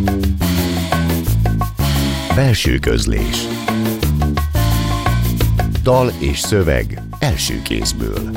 Belső közlés. Dal és szöveg első kézből.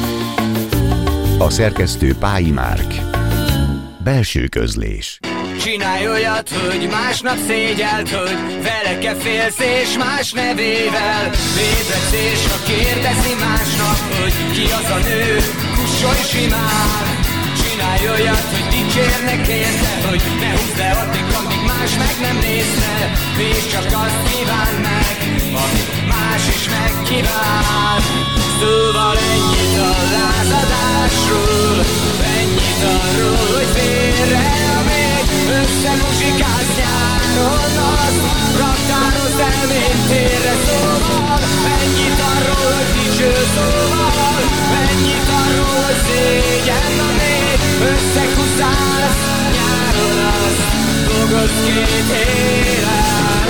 A szerkesztő Pályi Márk. Belső közlés. Csinálj olyat, hogy másnap szégyelt, hogy vele-e félsz és más nevével ébredsz, és ha kérdezi másnap, hogy ki az a nő, kussolj simán. Csinálj olyat, hogy dicsérnek érte, hogy ne húzd le addig, amíg más meg nem nézte, és csak azt kíván meg, amit más is megkíván. Szóval ennyit a lázadásról, ennyit arról, hogy félre összemuzsikálsz nyáron, azt raktározd el, mint térre. Szóval ennyit arról, hogy dicső, szóval ennyit arról, hogy szégyen, amit összekuszálsz nyáron, azt fogod két élet.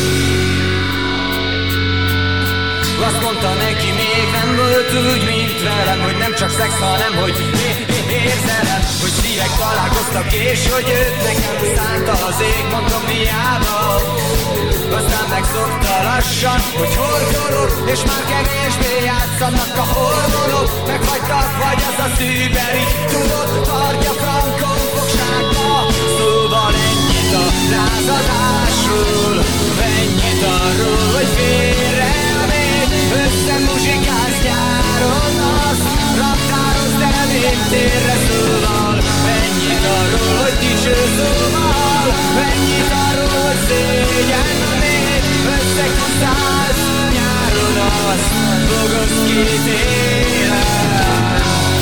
Azt mondta neki, még nem volt úgy, mint velem, hogy nem csak szex, hanem hogy érzelem, hogy szívek találkoztak, és hogy őt nekem szánta az ég, mondom hiába. Aztán megszokta lassan, hogy hordolok, és már kevésbé játszanak a hormonok. Meghagytak, vagy az a szűber, így tudod, tartja frankon fogságba. Szóval ennyit a lázadásról, ennyit arról, hogy félre összemuzsikálsz nyáron, azt raktározd el, mint térre. Szóval ennyit arról, hogy dicső, szóval ennyit arról, hogy szégyen, amit összekuszálsz nyáron, azt fogod két élet.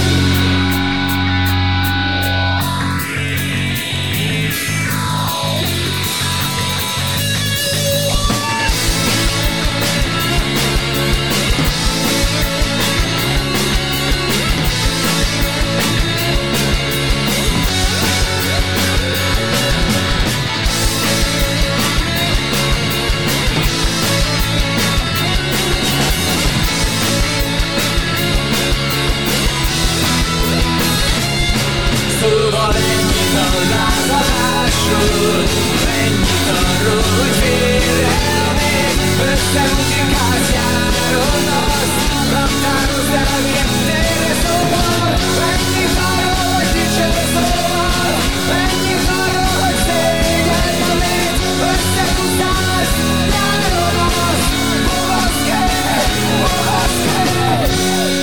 Szóval ennyit a lázadásról, ennyit arról, hogy félre még összemuzsikálsz nyáron, azt raktározd el, mint térre. Szóval ennyit arról, hogy dicső, szóval ennyit arról, hogy szégyen, amit összekuszálsz nyáron, azt hovaszkedj, hovaszkedj.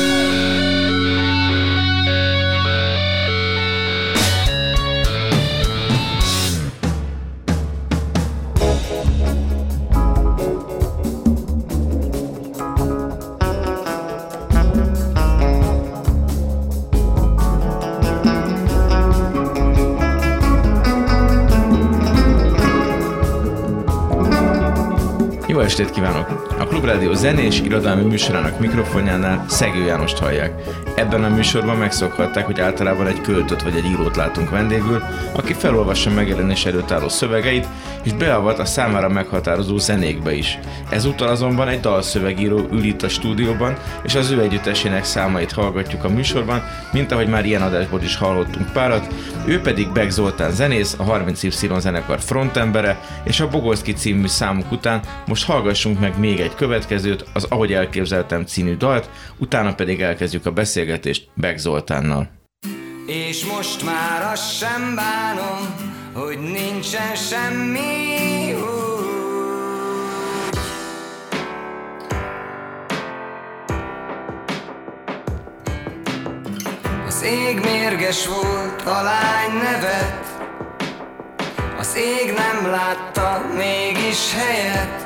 Jó estét kívánok! A Klubrádió zenés irodalmi műsorának mikrofonjánál Szegő Jánost hallják. Ebben a műsorban megszokhatták, hogy általában egy költőt vagy egy írót látunk vendégül, aki felolvassa megjelenés előtt álló szövegeit, és beavat a számára meghatározó zenékbe is. Ezúttal azonban egy dalszövegíró ül itt a stúdióban, és az ő együttesének számait hallgatjuk a műsorban, mint ahogy már ilyen adásból is hallottunk párat. Ő pedig Beck Zoltán zenész, a 30Y zenekar frontembere, és a Bogoszki című számuk után most hallgassunk meg még egy következőt, az Ahogy elképzeltem című dalt, utána pedig elkezdjük a beszélgetést Beck Zoltánnal. És most már azt sem bánom, hogy nincsen semmi úgy. Az ég mérges volt, a lány nevet, az ég nem látta mégis helyet.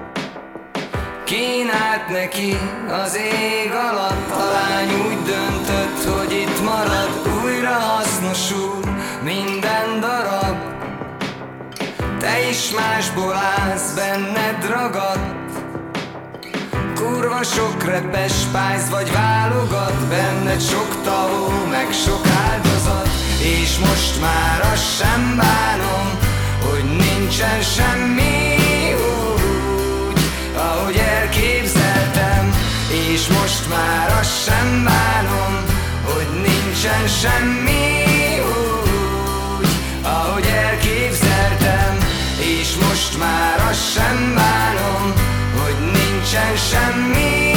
Kínált neki az ég alatt, a lány úgy döntött, hogy itt marad. Újra hasznosul minden darab, te is másból állsz, benned ragadt. Kurva sok repes pályz vagy válogat, benned sok tahó, meg sok áldozat. És most már azt sem bánom, hogy nincsen semmi úgy, ahogy elképzeltem. És most már azt sem bánom, hogy nincsen semmi úgy, ahogy elképzeltem. és most már azt sem bánom, hogy nincsen semmi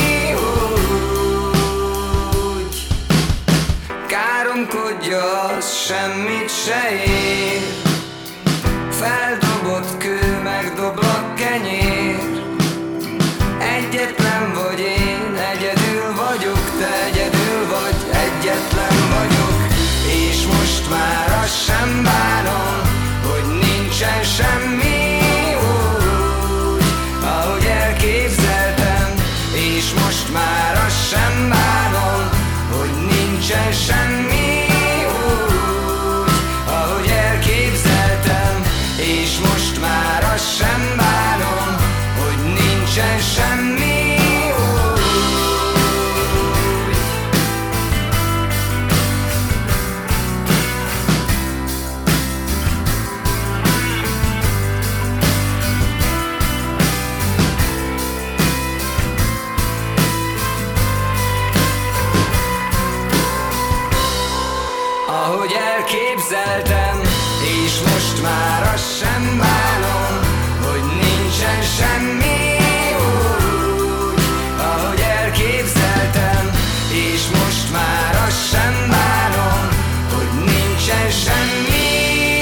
úgy. Káromkodja, az semmit se ér, feldobott kő, megdoblak kenyér. Egyetlen vagy én, egyedül vagyok, te egyedül vagy, egyetlen vagyok. És most már azt sem bánom, hogy nincsen semmi úgy, ahogy elképzeltem. És most már azt sem bánom, hogy nincsen semmi úgy, ahogy elképzeltem. És most már azt sem bánom, hogy nincsen semmi úgy. Ahogy elképzeltem, és most már azt sem bánom, hogy nincsen semmi úgy, ahogy elképzeltem, és most már azt sem bánom, hogy nincsen semmi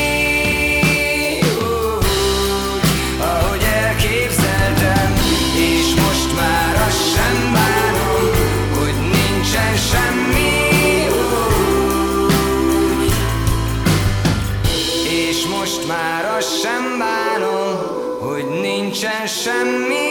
úgy, ahogy elképzeltem, és most már azt sem bánom, hogy nincsen semmi úgy, és most már azt sem bánom, hogy nincsen semmi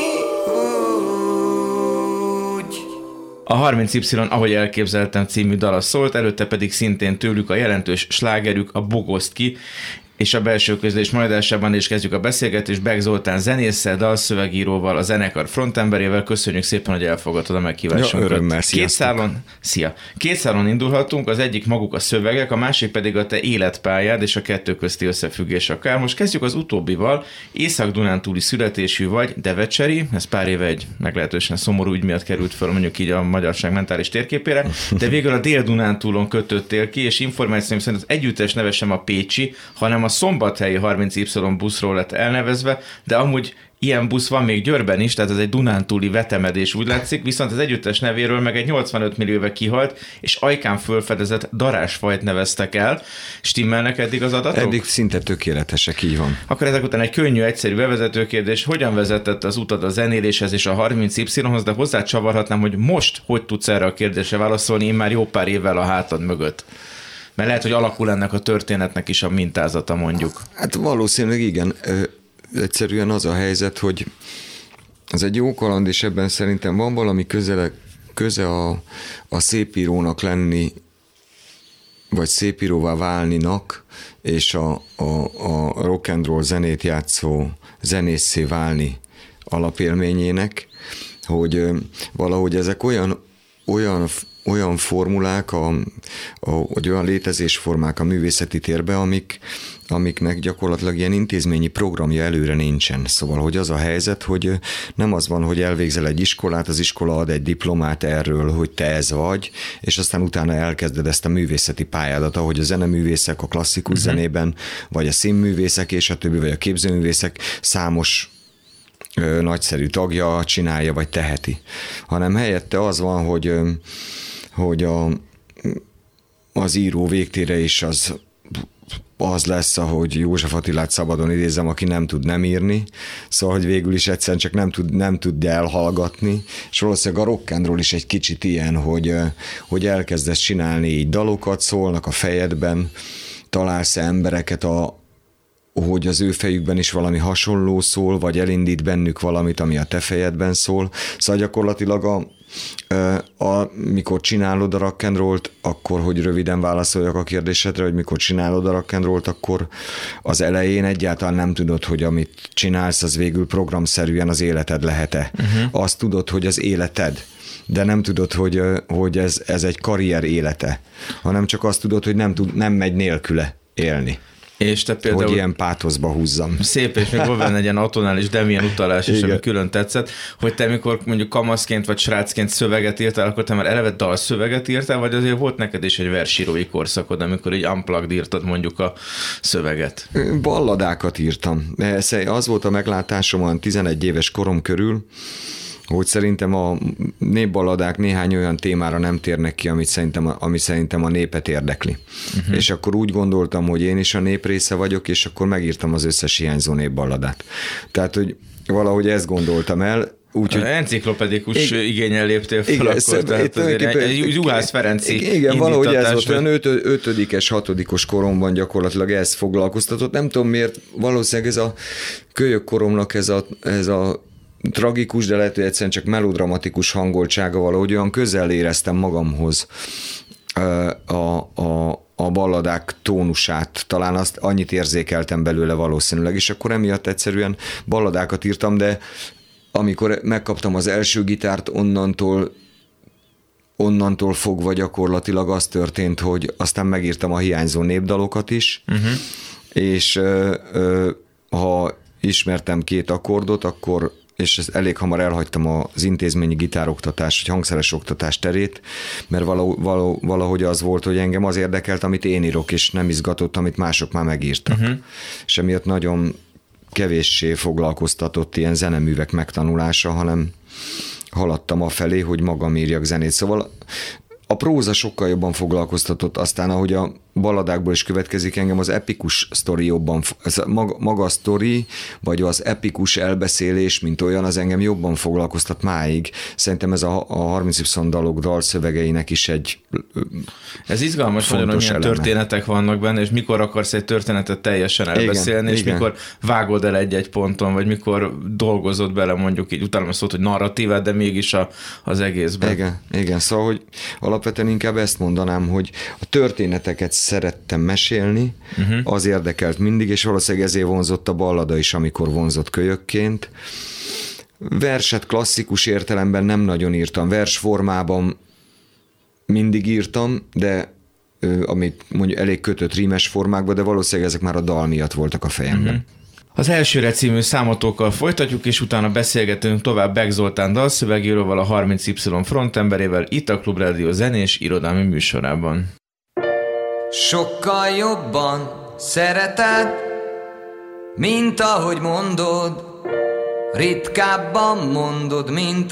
úgy. A 30Y, ahogy elképzeltem című dala szólt, előtte pedig szintén tőlük a jelentős slágerük, a Bogozd ki, és a belső közlés majdásában is kezdjük a beszélgetést Beck Zoltán zenésszel, dalszövegíróval, a zenekar frontemberével. Köszönjük szépen, hogy elfogadtad a meghívásunkat. Ja, örömmel, sziasztok. Két szálon indulhatunk, az egyik maguk a szövegek, a másik pedig a te életpályád és a kettő közti összefüggés akár. Most kezdjük az utóbbival. Észak-Dunántúli születésű vagy, devecseri, ez pár éve egy meglehetősen szomorú ügy miatt került föl mondjuk így a magyarság mentális térképére, de végül a Dél-Dunántúlon kötöttél ki, és információim szerint az együttes neve sem a pécsi, hanem a szombathelyi 30Y buszról lett elnevezve, de amúgy ilyen busz van még Győrben is, tehát ez egy dunántúli vetemedés, úgy látszik, viszont az együttes nevéről meg egy 85 millióve kihalt, és ajkán fölfedezett darásfajt neveztek el. Stimmelnek eddig az adatok? Eddig szinte tökéletesek, így van. Akkor ezek után egy könnyű, egyszerű bevezető kérdés, hogyan vezetett az utad a zenéléshez és a 30Y-hoz, de hozzá csavarhatnám, hogy most hogy tudsz erre a kérdésre válaszolni, én már jó pár évvel a hátad mögött. Mert lehet, hogy alakul ennek a történetnek is a mintázata, mondjuk. Hát valószínűleg igen. Egyszerűen az a helyzet, hogy ez egy jó kaland, és ebben szerintem van valami köze a szépírónak lenni, vagy szépíróvá válninak, és a rock and roll zenét játszó zenészé válni alapélményének, hogy valahogy ezek olyan formulák, vagy olyan létezésformák a művészeti térbe, amiknek gyakorlatilag ilyen intézményi programja előre nincsen. Szóval, hogy az a helyzet, hogy nem az van, hogy elvégzel egy iskolát, az iskola ad egy diplomát erről, hogy te ez vagy, és aztán utána elkezded ezt a művészeti pályádat, ahogy a zeneművészek a klasszikus zenében, vagy a színművészek, és a többi, vagy a képzőművészek számos nagyszerű tagja csinálja, vagy teheti. Hanem helyette az van, hogy az író végtére is az lesz, ahogy József Attilát szabadon idézem, aki nem tud nem írni, szóval, hogy végül is egyszerűen csak nem tudja elhallgatni, és valószínűleg a rock and roll is egy kicsit ilyen, hogy elkezdesz csinálni így dalokat, szólnak a fejedben, találsz embereket, hogy az ő fejükben is valami hasonló szól, vagy elindít bennük valamit, ami a te fejedben szól. Szóval gyakorlatilag mikor csinálod a rock and rollt, akkor, hogy röviden válaszoljak a kérdésedre, hogy mikor csinálod a rock and rollt, akkor az elején egyáltalán nem tudod, hogy amit csinálsz, az végül programszerűen az életed lehet-e. Azt tudod, hogy az életed, de nem tudod, hogy ez egy karrier élete, hanem csak azt tudod, hogy nem megy nélküle élni. És te például... Hogy ilyen pátoszba húzzam. Szép, és még volt benne egy ilyen atonál Demian utalás is, ami külön tetszett, hogy te mikor mondjuk kamaszként vagy srácként szöveget írtál, akkor te már eleve dalszöveget írtál, vagy azért volt neked is egy versírói korszakod, amikor így unplugged írtad mondjuk a szöveget? Balladákat írtam. Az volt a meglátásom olyan 11 éves korom körül, hogy szerintem a népballadák néhány olyan témára nem térnek ki, ami szerintem a népet érdekli. És akkor úgy gondoltam, hogy én is a nép része vagyok, és akkor megírtam az összes hiányzó népballadát. Tehát, hogy valahogy ezt gondoltam el. Úgyhogy... Enciklopedikus igényel léptél fel, igen, akkor, tehát egy Juhász Ferenci igen, valahogy ez volt, olyan 5-es, 6-os koromban gyakorlatilag ez foglalkoztatott. Nem tudom miért, valószínűleg ez a kölyök koromnak ez a tragikus, de lehet, hogy egyszerűen csak melodramatikus hangoltsága valahogy olyan közel éreztem magamhoz a balladák tónusát. Talán azt annyit érzékeltem belőle valószínűleg, és akkor emiatt egyszerűen balladákat írtam, de amikor megkaptam az első gitárt, onnantól fogva gyakorlatilag az történt, hogy aztán megírtam a hiányzó népdalokat is, és ha ismertem 2 akkordot, akkor és elég hamar elhagytam az intézményi gitároktatás, vagy hangszeres oktatás terét, mert valahogy az volt, hogy engem az érdekelt, amit én írok, és nem izgatott, amit mások már megírtak. És emiatt nagyon kevéssé foglalkoztatott ilyen zeneművek megtanulása, hanem haladtam afelé, hogy magam írjak zenét. Szóval a próza sokkal jobban foglalkoztatott, aztán ahogy a balladákból is következik, engem az epikus sztori jobban, maga a sztori, vagy az epikus elbeszélés, mint olyan, az engem jobban foglalkoztat máig. Szerintem ez a 30 Y dalok dalszövegeinek is egy ez izgalmas, hogy milyen történetek vannak benne, és mikor akarsz egy történetet teljesen elbeszélni, igen, és igen. Mikor vágod el egy-egy ponton, vagy mikor dolgozod bele mondjuk így, utána szólt, hogy narratívát, de mégis az egészben. Igen, szóval, hogy alapvetően inkább ezt mondanám, hogy a történeteket szerettem mesélni, az érdekelt mindig, és valószínűleg ezért vonzott a ballada is, amikor vonzott kölyökként. Verset klasszikus értelemben nem nagyon írtam, versformában mindig írtam, de amit mondjuk elég kötött rímes formákban, de valószínűleg ezek már a dal miatt voltak a fejemben. Az Elsőre című számotokkal folytatjuk, és utána beszélgetünk tovább Beck Zoltán dalszövegíróval, a 30Y frontemberével, itt a Klubrádió zenés irodalmi műsorában. Sokkal jobban szereted, mint ahogy mondod, ritkábban mondod,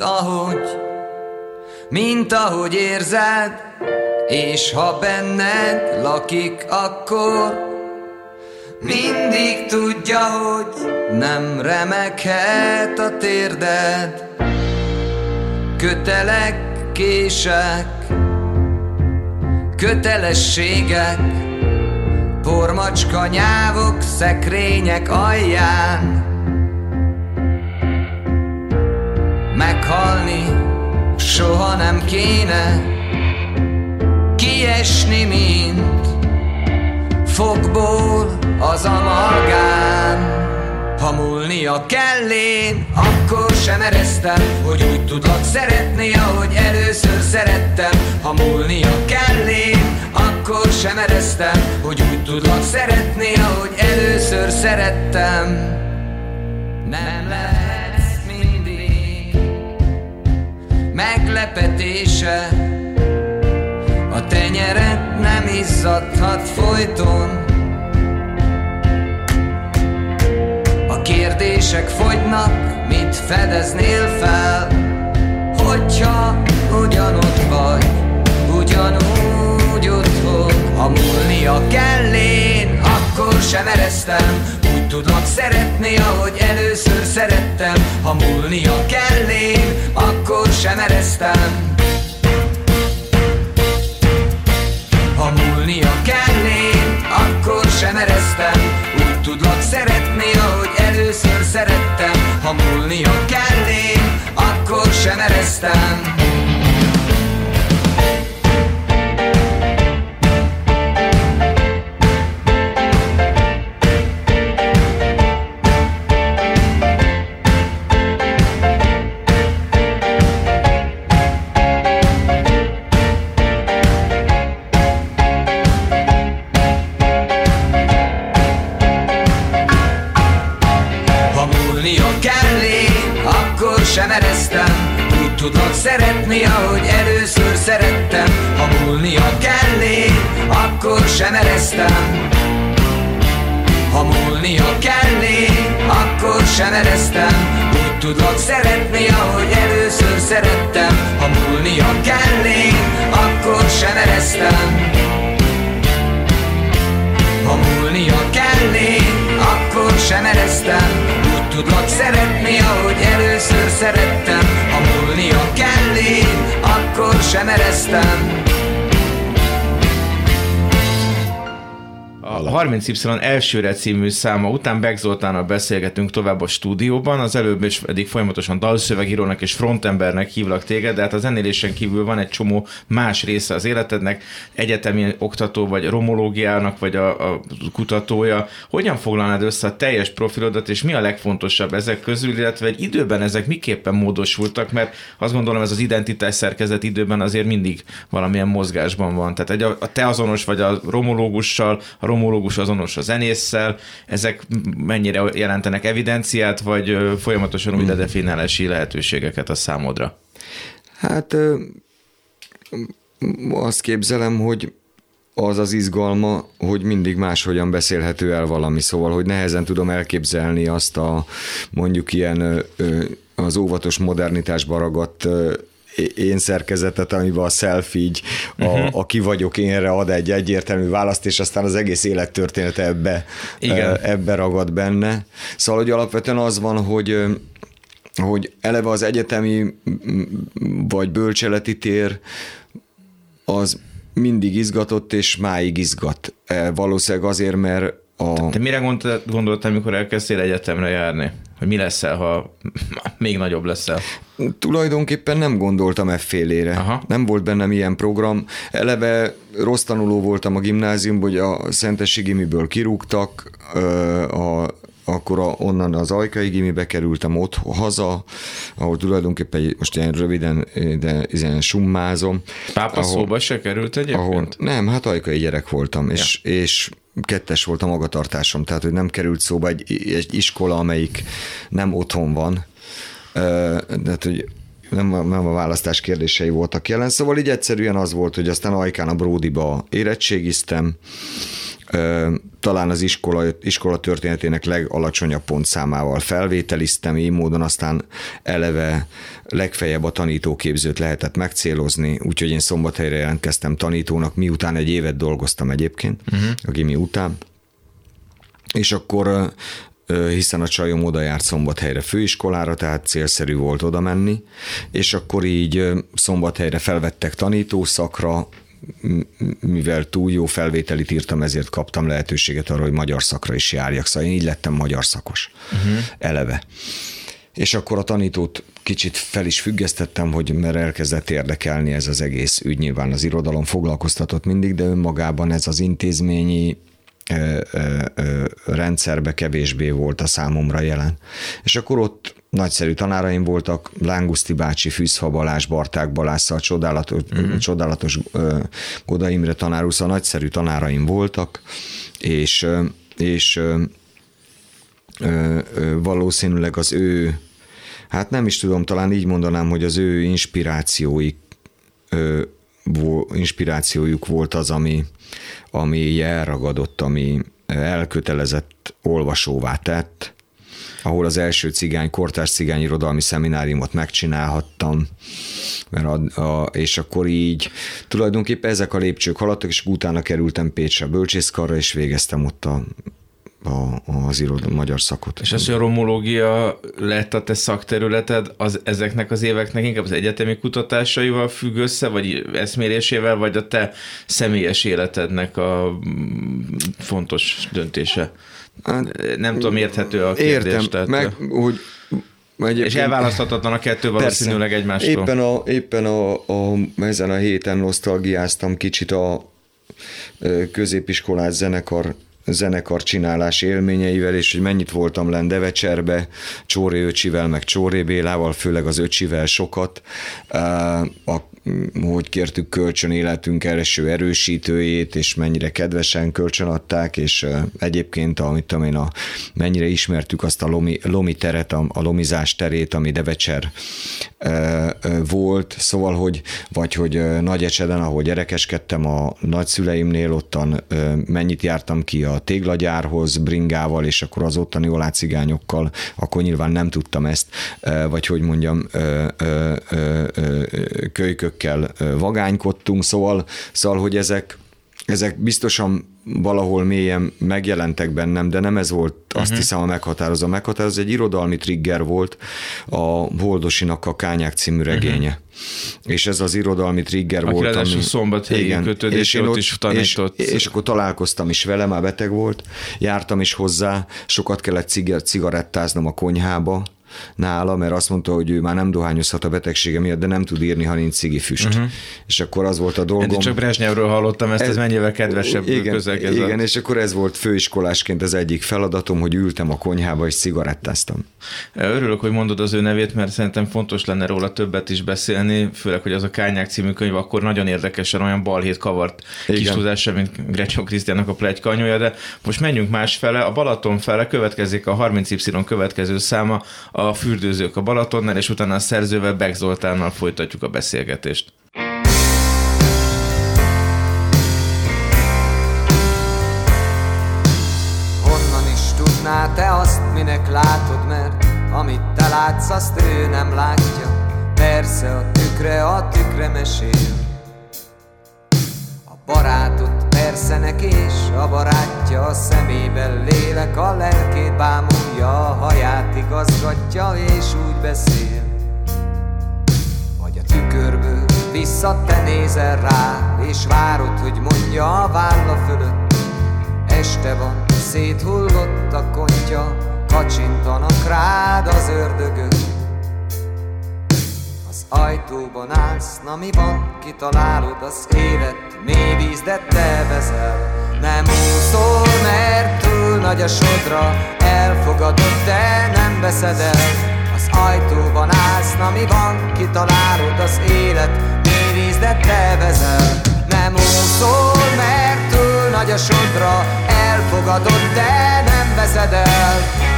mint ahogy érzed, és ha benned lakik, akkor mindig tudja, hogy nem remeghet a térded. Kötelek, kések, kötelességek, pormacska nyávok szekrények alján. Meghalni soha nem kéne, kiesni, mint fogból az amalgám. Ha múlnia kell én, akkor sem ereztem, hogy úgy tudlak szeretni, ahogy először szerettem. Ha múlnia kell én, akkor sem ereztem, hogy úgy tudlak szeretni, ahogy először szerettem. Nem lehetsz mindig meglepetése, a tenyered nem izzadhat folyton. A kérdések fogynak, mit fedeznél fel, hogyha ugyanott vagy, ugyanúgy otthon. Ha múlnia kell én, akkor sem ereztem, úgy tudlak szeretni, ahogy először szerettem. Ha múlnia kell én, akkor sem ereztem. Ha múlnia kell én, akkor sem ereztem, úgy tudlak szeretni, ahogy először szerettem. Ha múlnia kell én, akkor sem ereztem. tudlak szeretni, ahogy először szerettem. Ha múlnia kell én, akkor sem ereztem. Ha múlnia kell én, akkor sem ereztem. Úgy tudlak szeretni, ahogy először szerettem. Ha múlnia kell én, akkor sem ereztem. Ha múlnia kell én, akkor sem ereztem. Úgy tudlak szeretni, ahogy először szerettem. Ha múlnia kell én, akkor sem ereztem. A 30Y elsőre című száma után Beck Zoltánnal beszélgetünk tovább a stúdióban, az előbb is eddig folyamatosan dalszövegírónak és frontembernek hívlak téged, de hát a zenélésen kívül van egy csomó más része az életednek, egyetemi oktató vagy romológiának, vagy a kutatója. Hogyan foglalnád össze a teljes profilodat, és mi a legfontosabb ezek közül, illetve egy időben ezek miképpen módosultak, mert azt gondolom ez az identitás szerkezet időben azért mindig valamilyen mozgásban van. Tehát a te azonos vagy a romológussal, a romológus azonos a zenésszel, ezek mennyire jelentenek evidenciát, vagy folyamatosan újra definálási lehetőségeket a számodra? Hát azt képzelem, hogy az az izgalma, hogy mindig máshogyan beszélhető el valami, szóval, hogy nehezen tudom elképzelni azt a mondjuk ilyen az óvatos modernitásba ragadt én szerkezetet, amiben a self így, a ki vagyok énre ad egy egyértelmű választ, és aztán az egész élettörténete ebbe ragad benne. Szóval, hogy alapvetően az van, hogy eleve az egyetemi vagy bölcseleti tér az mindig izgatott, és máig izgat. Valószínűleg azért, mert Te mire gondoltál, amikor elkezdtél egyetemre járni? Hogy mi leszel, ha még nagyobb leszel? Tulajdonképpen nem gondoltam effélére. Aha. Nem volt bennem ilyen program. Eleve rossz tanuló voltam a gimnáziumban, hogy a Szentesi gimiből kirúgtak, akkor onnan az Ajkai gimibe kerültem ott haza, ahol tulajdonképpen most ilyen röviden, de ilyen summázom. Pápa szóba se került egyébként? Nem, hát ajkai gyerek voltam, ja. és 2-es volt a magatartásom, tehát hogy nem került szóba egy iskola, amelyik nem otthon van, de hogy nem a választás kérdései voltak jelen, szóval így egyszerűen az volt, hogy aztán Ajkán a Bródiba érettségiztem, talán az iskola történetének legalacsonyabb pontszámával felvételiztem, így módon aztán eleve legfeljebb a tanítóképzőt lehetett megcélozni, úgyhogy én Szombathelyre jelentkeztem tanítónak, miután egy évet dolgoztam egyébként, a gimi után, és akkor hiszen a csajom oda járt Szombathelyre főiskolára, tehát célszerű volt oda menni, és akkor így Szombathelyre felvettek tanítószakra, mivel túl jó felvételit írtam, ezért kaptam lehetőséget arra, hogy magyar szakra is járjak, szóval én így lettem magyar szakos eleve. És akkor a tanítót kicsit fel is függesztettem, mert elkezdett érdekelni ez az egész ügy, nyilván az irodalom foglalkoztatott mindig, de önmagában ez az intézményi rendszerbe kevésbé volt a számomra jelen. És akkor ott nagyszerű tanáraim voltak, Lánguszti bácsi, Fűzfa Balázs, Barták Balásszal, csodálatos Goda Imre tanár, szóval nagyszerű tanáraim voltak, és valószínűleg az ő, hát nem is tudom, talán így mondanám, hogy az ő inspirációjuk volt az, ami elragadott, ami elkötelezett olvasóvá tett, ahol az első kortárs cigány irodalmi szemináriumot megcsinálhattam, és akkor így tulajdonképpen ezek a lépcsők haladtak, és utána kerültem Pécsre bölcsészkarra, és végeztem ott az magyar szakot. És az, hogy a romológia lett a te szakterületed, ezeknek az éveknek inkább az egyetemi kutatásaival függ össze, vagy eszmélésével, vagy a te személyes életednek a fontos döntése? Nem tudom, érthető a kérdés. Értem, hogy és elválaszthatatlan a kettő valószínűleg egymástól. Éppen ezen a héten nosztalgiáztam kicsit a középiskolás zenekar csinálás élményeivel, és hogy mennyit voltam lenn Devecserbe, Csóré öcsivel, meg Csóré Bélával, főleg az öcsivel sokat, hogy kértük kölcsön életünk első erősítőjét, és mennyire kedvesen kölcsönadták, és egyébként, mennyire ismertük azt a lomi teret, a lomizás terét, ami Devecser volt, szóval, hogy Nagyecseden, ahol gyerekeskedtem a nagyszüleimnél, ottan mennyit jártam ki a téglagyárhoz bringával, és akkor az ottani olácigányokkal, akkor nyilván nem tudtam ezt, vagy hogy mondjam, kölykökkel vagánykodtunk, szóval, hogy ezek biztosan valahol mélyen megjelentek bennem, de nem ez volt, azt hiszem, a meghatározó. Meghatározó egy irodalmi trigger volt a Boldosinak a Kányák című regénye. És ez az irodalmi trigger volt. Aki Szombathelyi kötődés, ott is tanított. És akkor találkoztam is vele, már beteg volt, jártam is hozzá, sokat kellett cigarettáznom a konyhába nála, mert azt mondta, hogy ő már nem dohányozhat a betegsége miatt, de nem tud írni, ha nincs cigifüst. És akkor az volt a dolgom. Én csak Brezsnyevről hallottam ezt, ez mennyivel kedvesebb közeg. Igen, és akkor ez volt főiskolásként az egyik feladatom, hogy ültem a konyhába és cigarettáztam. Örülök, hogy mondod az ő nevét, mert szerintem fontos lenne róla többet is beszélni, főleg, hogy az a Kányák című könyv akkor nagyon érdekesen olyan balhét kavart kis tudása, mint Grecsó Krisztiánnak a pletykanyója, de most menjünk másfele, a Balaton fele, következik a 30Y következő száma, a Fürdőzők a Balatonnál, és utána a szerzővel, Beck Zoltánnal folytatjuk a beszélgetést. Honnan is tudná te azt, minek látod, mert amit te látsz, azt ő nem látja. Persze a tükre mesél. A barátot persze neki, és a barátja a szemében lélek, a lelkét bámulja, a haját igazgatja, és úgy beszél. Vagy a tükörből vissza te nézel rá, és várod, hogy mondja a válla fölött. Este van, széthullott a kontya, kacsintanak rád az ördögök. Az ajtóban állsz, na mi van, kitalálod az élet, mély víz, de te vezel. Nem úszol, mert túl nagy a sodra, elfogadod, de nem veszed el. Az ajtóban állsz, na mi van, kitalálod az élet, mély víz, de te vezel. Nem úszol, mert túl nagy a sodra, elfogadod, de nem veszed el.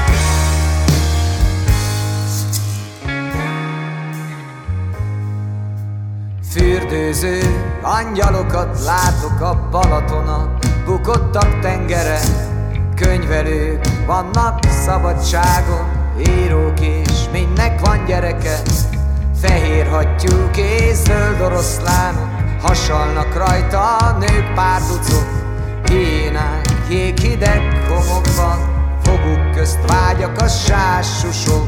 Fürdőző angyalokat látok a Balatonon, bukottak tengere. Könyvelők vannak szabadságon, írók és mindnek van gyereke. Fehér hattyúk és zöld oroszlánok, hasalnak rajta a nők párducok. Hiénák jéghideg homokban, foguk közt vágyak a sássusok.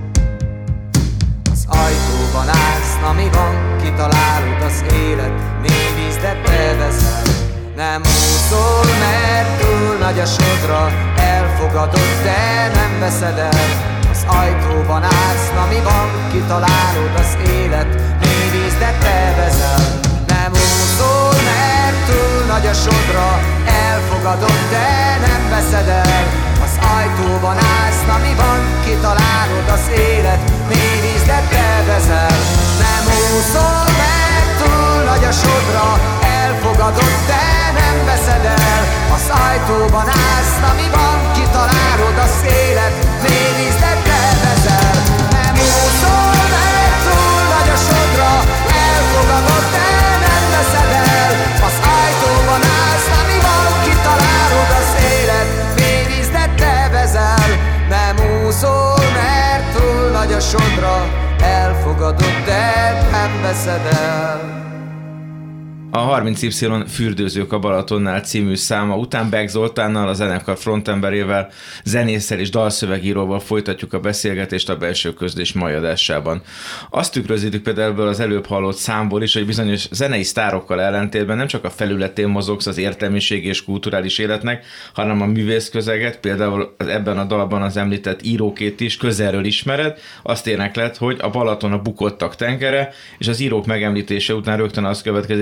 Az ajtóban állsz, na mi van, kitalálod az élet, mély víz, de te veszel. Nem úszol, mert túl nagy a sodra, elfogadod, de nem veszed el. Az ajtóban állsz, na mi van, kitalálod az élet, mély víz, de te veszel. Nem úszol, mert túl nagy a sodra, elfogadod, de nem veszed el. Az ajtóban állsz, na mi van, kitalálod az élet, mély víz, de te veszel. Nem úszol, mert túl nagy a sodra, elfogadod, de nem veszed el. Az ajtóban állsz, na mi van, kitalálod az élet, mély víz, de te veszel. Nem úszol, mert túl nagy a sodra, elfogadod, de nem veszed el. Az ajtóban állsz, na mi van, kitalálod az élet, mély víz, de te veszel. Nem úszol, mert túl nagy a sodra, elfogadod, de nem veszed el. A 30Y Fürdőzők a Balatonnál című száma után Beck Zoltánnal, a zenekar frontemberével, zenésszel és dalszövegíróval folytatjuk a beszélgetést a Belső Közlés mai adásában. Azt tükrözítjük például ebből az előbb hallott számból is, hogy bizonyos zenei sztárokkal ellentétben nem csak a felületén mozogsz az értelmiség és kulturális életnek, hanem a művészközeget, például ebben a dalban az említett írókét is közelről ismered, azt énekled, hogy a Balaton a bukottak tengere, és az írók megemlítése után rögtön az következik, hogy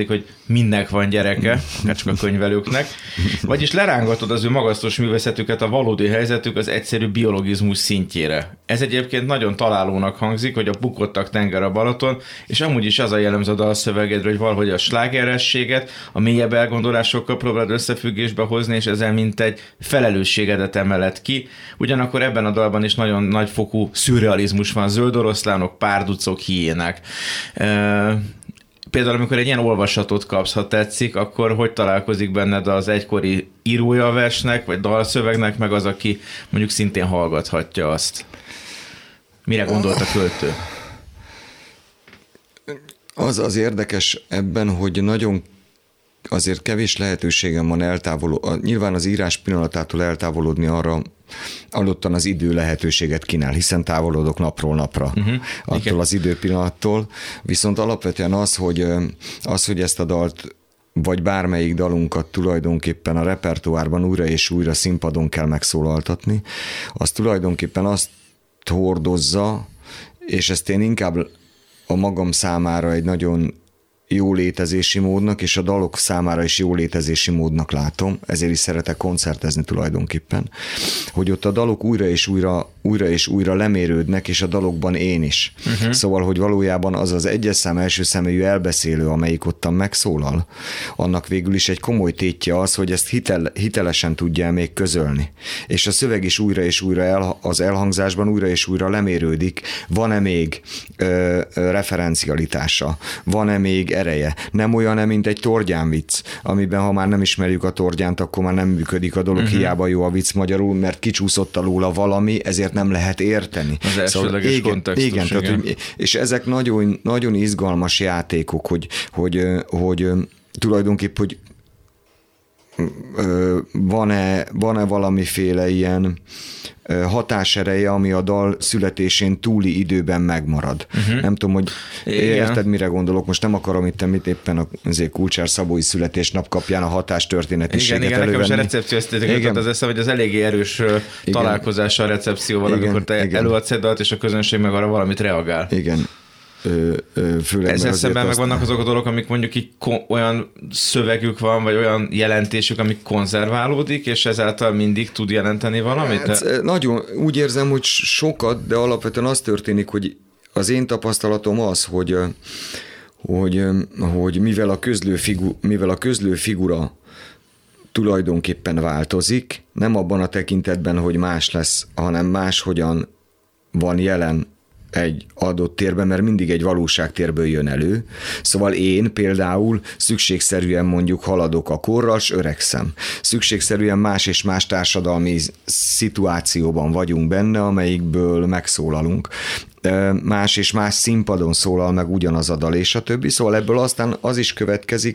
mindnek van gyereke, nem csak a könyvelőknek, vagyis lerángatod az ő magasztos művészetüket a valódi helyzetük az egyszerű biologizmus szintjére. Ez egyébként nagyon találónak hangzik, hogy a bukottak tenger a Balaton, és amúgy is az a jellemző a dalszövegedre, hogy valahogy a slágerességet, a mélyebb elgondolásokkal próbálod összefüggésbe hozni, és ezzel mint egy felelősségedet emeled ki. Ugyanakkor ebben a dalban is nagyon nagyfokú szürrealizmus van, zöld oroszlánok, párducok, hiénák. Például, amikor egy ilyen olvasatot kapsz, ha tetszik, akkor hogy találkozik benned az egykori írója a versnek, vagy dalszövegnek, meg az, aki mondjuk szintén hallgathatja azt? Mire gondolt a költő? Az érdekes ebben, hogy nagyon azért kevés lehetőségem van nyilván az írás pillanatától eltávolodni arra, alottan az idő lehetőséget kínál, hiszen távolodok napról napra attól az időpillanattól. Viszont alapvetően az, hogy ezt a dalt vagy bármelyik dalunkat tulajdonképpen a repertoárban újra és újra színpadon kell megszólaltatni, az tulajdonképpen azt hordozza, és ezt én inkább a magam számára egy nagyon jó létezési módnak, és a dalok számára is jó létezési módnak látom, ezért is szeretek koncertezni tulajdonképpen, hogy ott a dalok újra és újra lemérődnek, és a dalokban én is. Szóval, hogy valójában az az egyes szám első személyű elbeszélő, amelyik ottan megszólal, annak végül is egy komoly tétje az, hogy ezt hitelesen tudja még közölni. És a szöveg is újra és újra az elhangzásban újra és újra lemérődik. Van-e még referencialitása? Van-e még ereje? Nem olyan, mint egy Tordján vicc, amiben ha már nem ismerjük a Tordjánt, akkor már nem működik a dolog, hiába jó a vicc magyarul, mert kicsúszott alóla valami, ezért nem lehet érteni. Az elsődleges kontextus. Igen. Tehát, és ezek nagyon, nagyon izgalmas játékok, hogy tulajdonképp, hogy van-e valamiféle ilyen hatásereje, ami a dal születésén túli időben megmarad. Nem tudom, hogy érted, mire gondolok. Most nem akarom itt éppen a Kulcsár Szabói születésnap kapján a hatástörténetiséget elővenni. Nekem is a recepcióesztétikai az eszem, hogy az eléggé erős találkozása a recepcióval, amikor te előadsz egy dalt, és a közönség meg arra valamit reagál. Igen. Ezzel szemben meg vannak azok a dolgok, amik mondjuk így olyan szövegük van, vagy olyan jelentésük, amik konzerválódik, és ezáltal mindig tud jelenteni valamit? Hát, nagyon úgy érzem, hogy sokat, de alapvetően az történik, hogy az én tapasztalatom az, hogy mivel a közlő figura tulajdonképpen változik, nem abban a tekintetben, hogy más lesz, hanem máshogyan van jelen egy adott térben, mert mindig egy valóságtérből jön elő. Szóval én például szükségszerűen mondjuk haladok a korral, s öregszem. Szükségszerűen más és más társadalmi szituációban vagyunk benne, amelyikből megszólalunk. Más és más színpadon szólal meg ugyanaz a dal, és a többi. Szóval ebből aztán az is következik,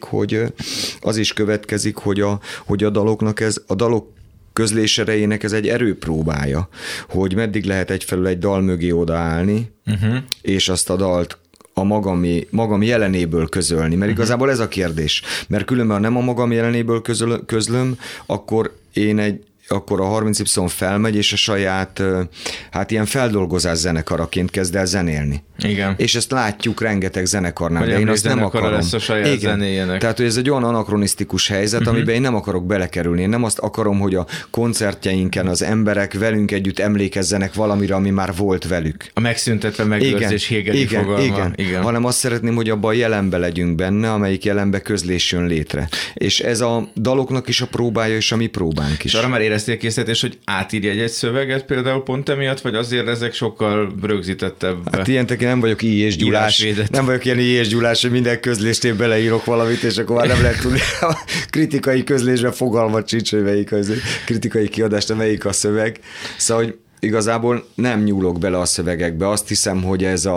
hogy a daloknak a dalok közlés erejének ez egy erőpróbája, hogy meddig lehet egyfelől egy dal mögé odaállni, és azt a dalt a magam jelenéből közölni, mert igazából ez a kérdés. Mert különben, ha nem a magam jelenéből közlöm, akkor akkor a 30Y felmegy, és a saját, ilyen feldolgozás zenekaraként kezd el zenélni. Igen. És ezt látjuk rengeteg zenekarnál, de én azt nem akarom. Lesz a saját zenéjének. Tehát, hogy ez egy olyan anakronisztikus helyzet, amiben én nem akarok belekerülni. Én nem azt akarom, hogy a koncertjeinken az emberek velünk együtt emlékezzenek valamire, ami már volt velük. A megszüntetve megőrzés hégeli fogalma. Igen. Hanem azt szeretném, hogy abban a jelenbe legyünk benne, amelyik jelenbe közlés jön létre. És ez a daloknak is a próbája, és a mi próbánk is. És arra már éreztél készítés, hogy átírj egy szöveget például pont emiatt, vagy azért ezek sokkal rögzítettebb? Hát ilyen nem vagyok I. és Gyulás. Nem vagyok ilyen I. és Gyulás, hogy minden közlést én beleírok valamit, és akkor már nem lehet tudni. A kritikai közlésben fogalmat sincs, hogy melyik az kritikai kiadásra, melyik a szöveg. Szóval, hogy igazából nem nyúlok bele a szövegekbe. Azt hiszem, hogy ez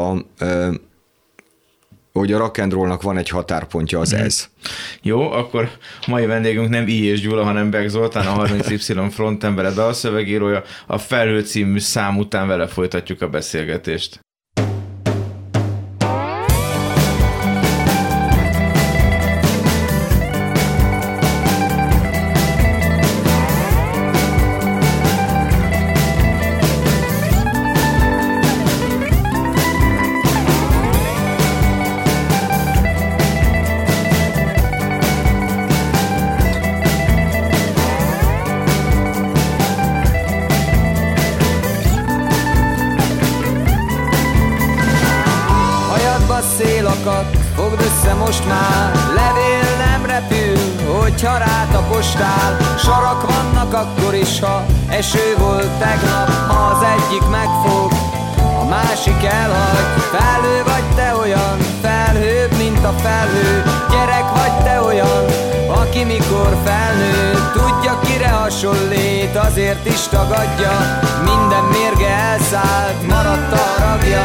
hogy a rock and rollnak van egy határpontja, az ez. Jó, akkor mai vendégünk nem I. és Gyula, hanem Beck Zoltán, a 30Y frontembere, dalszövegírója. A Felhő című szám után vele folytatjuk a beszélgetést. Csillagoskat fogd össze most már, levél nem repül, hogyha rátapostál. Sarak vannak akkor is, ha eső volt tegnap. Ha az egyik megfog, a másik elhagy. Felhő vagy te olyan, felhőbb, mint a felhő. Gyerek vagy te olyan, aki mikor felnő, tudja kire hasonlít, azért is tagadja. Minden mérge elszállt, maradt a haragja.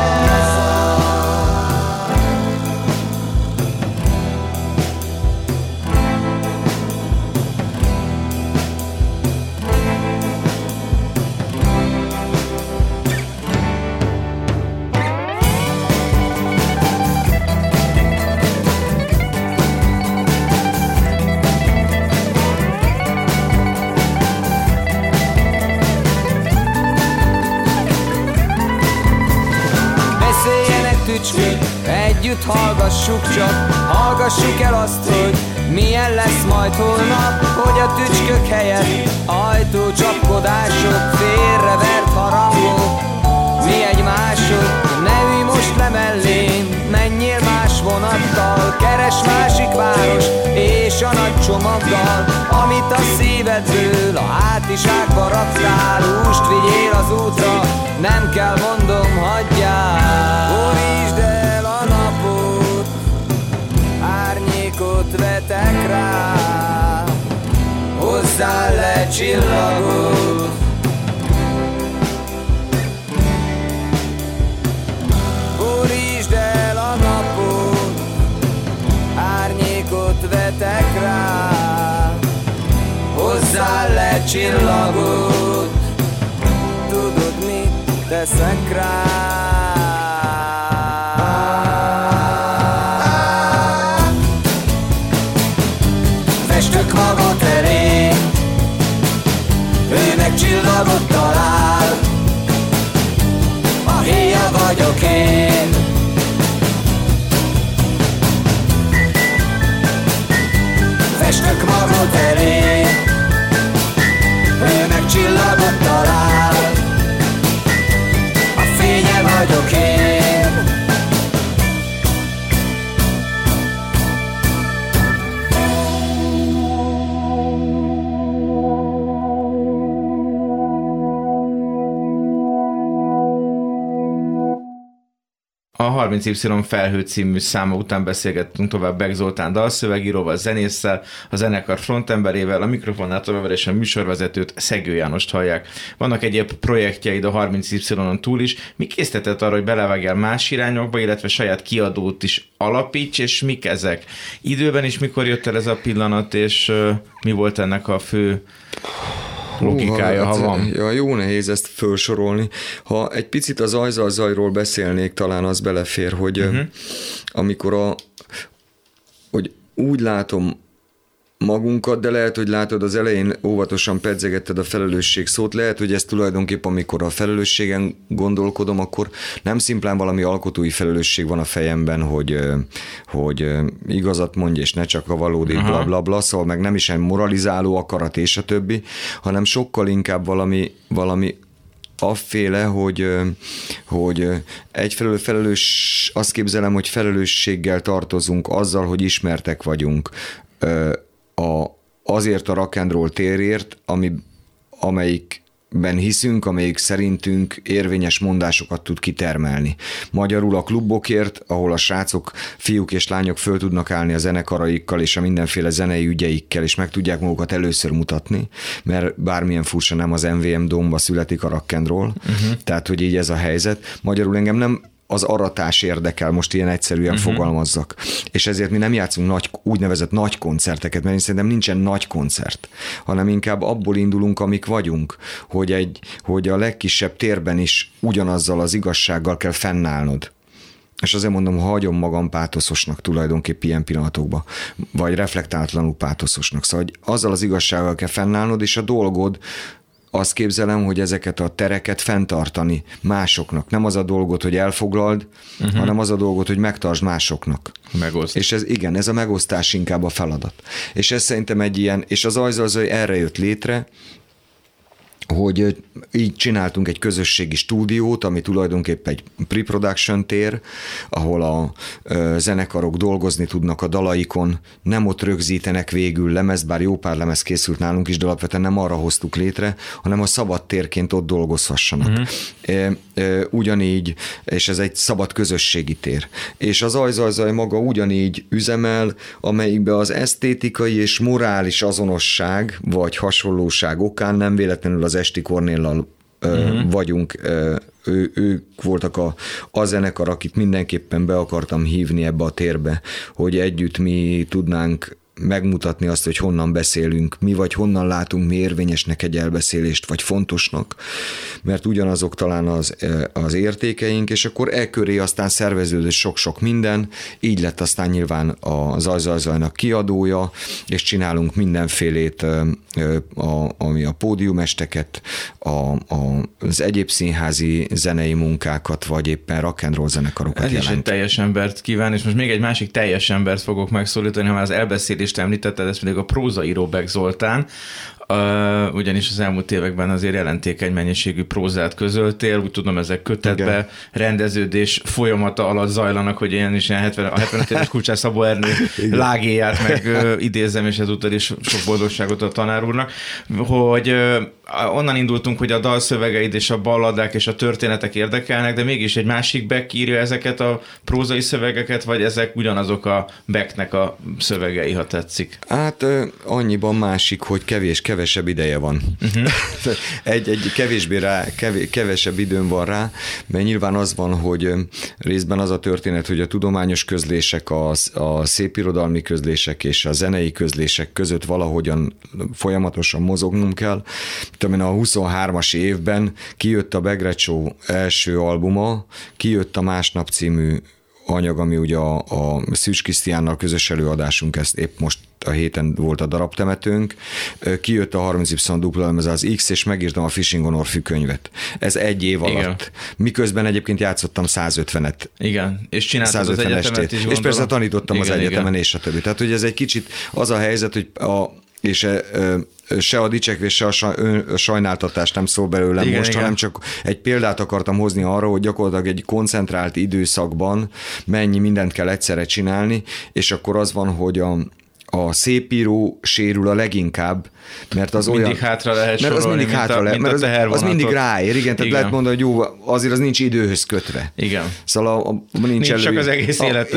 Együtt hallgassuk csak, hallgassuk el azt, hogy milyen lesz majd holnap. Hogy a tücskök helyett ajtócsapkodások, félrevert harangok, mi egymások. Ne ülj most le mellém, menjél más vonattal, keres másik város és a nagy csomaggal, amit a szívedből a hátizsákba raktál. Húst vigyél az útra, nem kell mondom, hagyjál. Borítsd el a napot, árnyékot vetek rá, hozzá le csillagot. Borítsd el a napot, árnyékot vetek rá, hozzá le csillagot. Tudod mit teszek rá? Festök magot elé, ő meg csillagot talál. A héja vagyok én. Festök magot elé, ő meg csillagot talál. A fénye vagyok én. A 30Y Felhő című száma után beszélgettünk tovább Beck Zoltán dalszövegíróval, zenésszel, a zenekar frontemberével, a mikrofonnál továbbra és a műsorvezetőt, Szegő Jánost hallják. Vannak egyéb projektjeid a 30Y-on túl is. Mi késztetett arra, hogy belevágjál más irányokba, illetve saját kiadót is alapíts, és mik ezek? Időben is mikor jött el ez a pillanat, és mi volt ennek a fő logikája, ha van? Ja, jó nehéz ezt felsorolni. Ha egy picit az zajról beszélnék, talán az belefér, hogy amikor hogy úgy látom magunkat, de lehet, hogy látod, az elején óvatosan pedzegetted a felelősség szót, lehet, hogy ez tulajdonképpen, amikor a felelősségen gondolkodom, akkor nem szimplán valami alkotói felelősség van a fejemben, hogy igazat mondj, és ne csak a valódi blablabla, szóval meg nem is egy moralizáló akarat és a többi, hanem sokkal inkább valami afféle, hogy egyfelől azt képzelem, hogy felelősséggel tartozunk azzal, hogy ismertek vagyunk, azért a rock and roll térért, amelyikben hiszünk, amelyik szerintünk érvényes mondásokat tud kitermelni. Magyarul a klubokért, ahol a srácok, fiúk és lányok föl tudnak állni a zenekaraikkal és a mindenféle zenei ügyeikkel, és meg tudják magukat először mutatni, mert bármilyen furcsa nem az MVM Dome-ba születik a rock and roll, tehát hogy így ez a helyzet. Magyarul engem nem az aratás érdekel, most ilyen egyszerűen fogalmazzak. És ezért mi nem játszunk úgynevezett nagy koncerteket, mert én szerintem nincsen nagy koncert, hanem inkább abból indulunk, amik vagyunk, hogy a legkisebb térben is ugyanazzal az igazsággal kell fennállnod. És azért mondom, hagyom magam pátoszosnak tulajdonképp ilyen pillanatokban, vagy reflektálatlanul pátoszosnak. Szóval azzal az igazsággal kell fennállnod, és a dolgod, azt képzelem, hogy ezeket a tereket fenntartani másoknak. Nem az a dolgot, hogy elfoglald, hanem az a dolgot, hogy megtartsd másoknak. Megoszt. És ez a megosztás inkább a feladat. És ez szerintem egy ilyen, és az ajzalzaj erre jött létre, hogy így csináltunk egy közösségi stúdiót, ami tulajdonképpen egy pre-production tér, ahol a zenekarok dolgozni tudnak a dalaikon, nem ott rögzítenek végül lemez, bár jó pár lemez készült nálunk is, de alapvetően nem arra hoztuk létre, hanem a szabad térként ott dolgozhassanak. Ugyanígy, és ez egy szabad közösségi tér. És az Zaj maga ugyanígy üzemel, amelyikben az esztétikai és morális azonosság, vagy hasonlóság okán nem véletlenül az Esti Kornéllal vagyunk, ők voltak a zenekar, akit mindenképpen be akartam hívni ebbe a térbe, hogy együtt mi tudnánk megmutatni azt, hogy honnan beszélünk, mi vagy honnan látunk mi érvényesnek egy elbeszélést, vagy fontosnak, mert ugyanazok talán az értékeink, és akkor köré aztán szerveződött sok-sok minden, így lett aztán nyilván a Zajnak kiadója, és csinálunk mindenfélét, ami a pódiumesteket, az egyéb színházi zenei munkákat, vagy éppen rock and roll zenekarokat jelent. Ez is egy teljes embert kíván, és most még egy másik teljes embert fogok megszólítani, ha már az elbeszélést említetted, ez pedig a prózaíró Beck Zoltán, ugyanis az elmúlt években azért jelentékeny mennyiségű prózát közöltél, úgy tudom, ezek kötetbe, rendeződés folyamata alatt zajlanak, hogy ilyen is ilyen a 75 éves Kulcsár Szabó Ernő lágéját meg idézem, és ezúttal is sok boldogságot a tanár úrnak, hogy onnan indultunk, hogy a dalszövegeid és a balladák és a történetek érdekelnek, de mégis egy másik Beck írja ezeket a prózai szövegeket, vagy ezek ugyanazok a Becknek a szövegei, ha tetszik? Hát annyiban másik, hogy kevesebb ideje van. Egy kevesebb időm van rá, mert nyilván az van, hogy részben az a történet, hogy a tudományos közlések, a szépirodalmi közlések és a zenei közlések között valahogyan folyamatosan mozognunk kell. Tudom, a 23-as évben kijött a Begrecsó első albuma, kijött a Másnap című anyag, ami ugye a Szűcs Krisztiánnal közös előadásunk, ezt épp most a héten volt a darabtemetőnk, kijött a 30Y dupla lemez az X, és megírtam a Fishing on Orfű könyvet. Ez egy év alatt. Igen. Miközben egyébként játszottam 150-et. Igen, és csináltad az egyetemet is, gondolom. És persze tanítottam az egyetemen, és a többi. Tehát, hogy ez egy kicsit az a helyzet, hogy se a dicsekvés, se a sajnáltatás nem szól belőlem most, hanem csak egy példát akartam hozni arra, hogy gyakorlatilag egy koncentrált időszakban mennyi mindent kell egyszerre csinálni, és akkor az van, hogy a szépíró sérül a leginkább, mert az mindig olyan... hátra lehet sorolni, az mindig hátra lehet, mert az mindig ráér, igen, tehát lehet mondani, hogy jó, azért az nincs időhöz kötve. Igen. Szóval nincs csak az egész élet,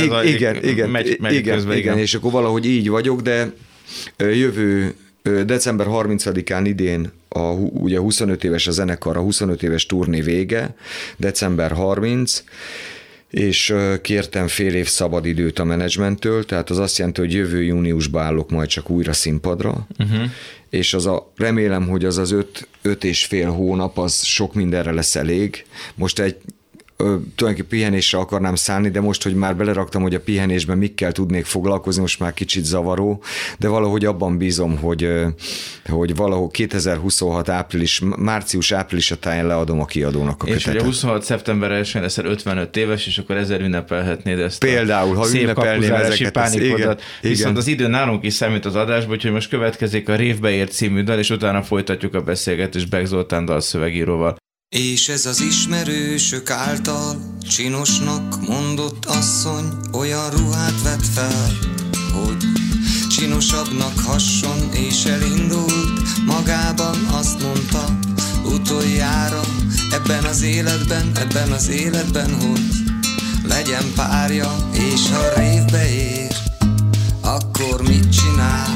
igen, és akkor valahogy így vagyok, de jövő december 30-án idén ugye 25 éves a zenekar, a 25 éves turné vége, december 30, és kértem fél év szabadidőt a menedzsmenttől, tehát az azt jelenti, hogy jövő júniusban állok majd csak újra színpadra, és remélem, hogy az 5 és fél hónap, az sok mindenre lesz elég. Most tulajdonképpen pihenésre akarnám szállni, de most, hogy már beleraktam, hogy a pihenésben mikkel tudnék foglalkozni, most már kicsit zavaró, de valahogy abban bízom, hogy valahol 2026 március-április táján leadom a kiadónak a kötetet. És ugye 26 szeptember 1-én leszel 55 éves, és akkor ezzel ünnepelhetnéd ezt például, ha szép kapuzárási pánikodot. Igen. Viszont az idő nálunk is számít az adásban, úgyhogy most következik a Révbe ért című dal, és utána folytatjuk a beszélgetést Beck Zoltán dalszövegíróval. És ez az ismerősök által csinosnak mondott asszony olyan ruhát vett fel, hogy csinosabbnak hasson, és elindult magában, azt mondta utoljára ebben az életben, hogy legyen párja, és ha révbe ér, akkor mit csinál?